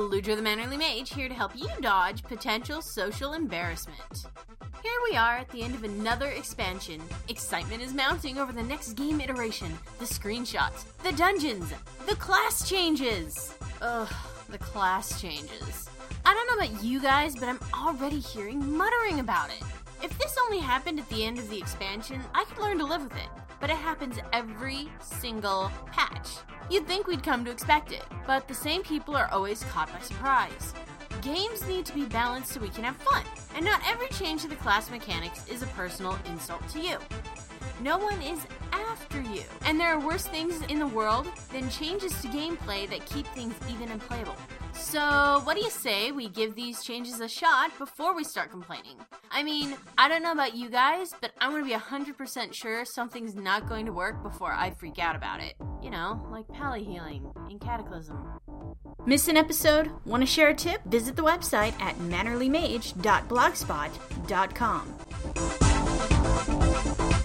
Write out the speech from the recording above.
Ludra the Mannerly Mage, here to help you dodge potential social embarrassment. Here we are at the end of another expansion. Excitement is mounting over the next game iteration, the screenshots, the dungeons, the class changes. Ugh, the class changes. I don't know about you guys, but I'm already hearing muttering about it. If this only happened at the end of the expansion, I could learn to live with it. But it happens every single patch. You'd think we'd come to expect it, but the same people are always caught by surprise. Games need to be balanced so we can have fun, and not every change to the class mechanics is a personal insult to you. No one is after you, and there are worse things in the world than changes to gameplay that keep things even and playable. So, what do you say we give these changes a shot before we start complaining? I mean, I don't know about you guys, but I'm going to be 100% sure something's not going to work before I freak out about it. You know, like pally healing in Cataclysm. Miss an episode? Want to share a tip? Visit the website at mannerlymage.blogspot.com.